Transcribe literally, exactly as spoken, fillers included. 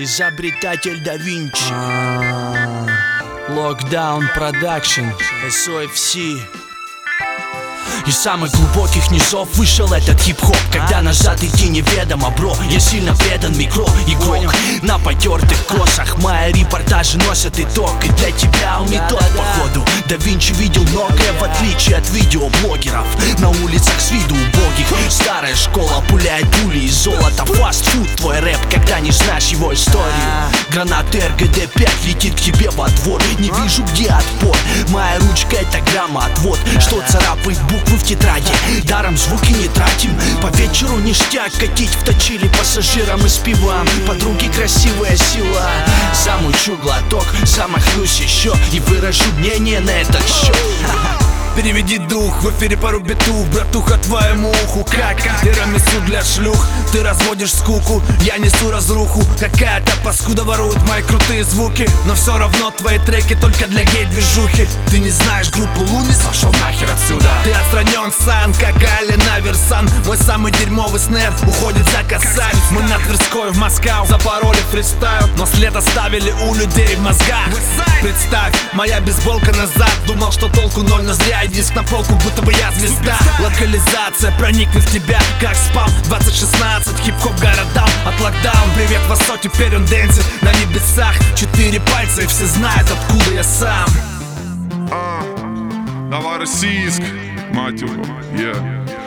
Изобретатель да Винчи. Lockdown Production, эс о эф си. Из самых глубоких низов вышел этот хип-хоп. Когда назад идти неведомо, бро. Я сильно предан микро, игрок. На потертых косах мои репортажи носят итог. И для тебя он не тот, походу. Да Винчи видел многое, в отличие от видеоблогеров. На улицах с виду убогих. Старая школа пуляет пули из золота. Фастфуд твой рэп, когда не знаешь его историю. Гранаты эр гэ дэ пять летит к тебе во двор. Не вижу, где отпор. Моя ручка — это граммоотвод, что царапает буквы в тетради. Даром звуки не тратим. По вечеру ништяк катить в точили пассажирам и с пивом. Подруги красивая сила. Замучу глоток, замахнусь еще и выражу мнение на этот счет. Переведи дух, в эфире пару битов, братуха, твоему уху. Как тирамису для шлюх, ты разводишь скуку, я несу разруху. Какая-то паскуда ворует мои крутые звуки, но все равно твои треки только для гей-движухи. Ты не знаешь группу Луни, пошел нахер отсюда. Ты отстранен, сан, как Алина Версан. Мой самый дерьмовый снэр уходит за косарь. Мы на Тверской в Москву запороли фристайл, но след оставили у людей в мозгах. Представь, моя бейсболка назад. Думал, что толку ноль, но зря. Диск на полку, будто бы я звезда. Локализация проникнет в тебя, как спам. Двадцать шестнадцать, хип-хоп городам. От локдаун, привет восток, теперь он дэнсит на небесах. Четыре пальца и все знают, откуда я сам. А, давай российск, мать его, yeah.